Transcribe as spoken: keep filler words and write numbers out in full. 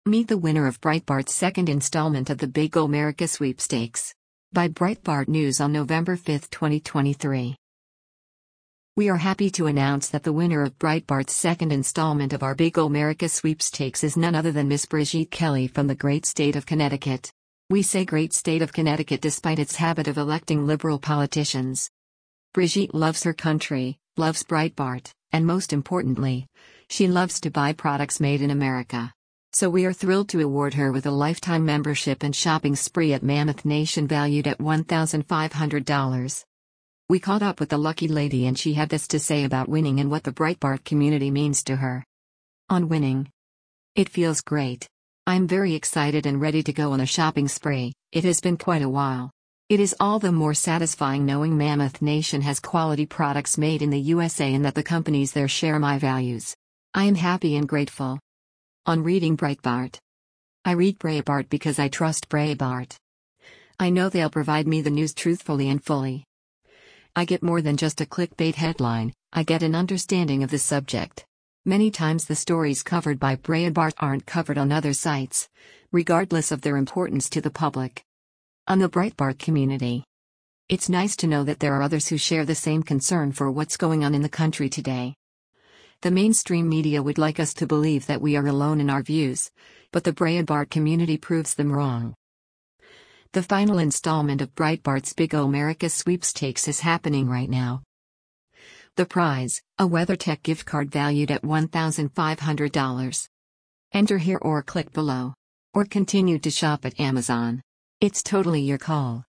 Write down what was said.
Meet the winner of Breitbart's second installment of the Big Omerica Sweepstakes. By Breitbart News on November fifth, twenty twenty-three. We are happy to announce that the winner of Breitbart's second installment of our Big Omerica Sweepstakes is none other than Miss Brigitte Kelly from the great state of Connecticut. We say great state of Connecticut despite its habit of electing liberal politicians. Brigitte loves her country, loves Breitbart, and most importantly, she loves to buy products made in America. So we are thrilled to award her with a lifetime membership and shopping spree at Mammoth Nation valued at one thousand five hundred dollars. We caught up with the lucky lady and she had this to say about winning and what the Breitbart community means to her. On winning. It feels great. I'm very excited and ready to go on a shopping spree. It has been quite a while. It is all the more satisfying knowing Mammoth Nation has quality products made in the U S A and that the companies there share my values. I am happy and grateful. On reading Breitbart. I read Breitbart because I trust Breitbart. I know they'll provide me the news truthfully and fully. I get more than just a clickbait headline, I get an understanding of the subject. Many times the stories covered by Breitbart aren't covered on other sites, regardless of their importance to the public. On the Breitbart community. It's nice to know that there are others who share the same concern for what's going on in the country today. The mainstream media would like us to believe that we are alone in our views, but the Breitbart community proves them wrong. The final installment of Breitbart's Big Omerica Sweepstakes is happening right now. The prize, a WeatherTech gift card valued at one thousand five hundred dollars. Enter here or click below. Or continue to shop at Amazon. It's totally your call.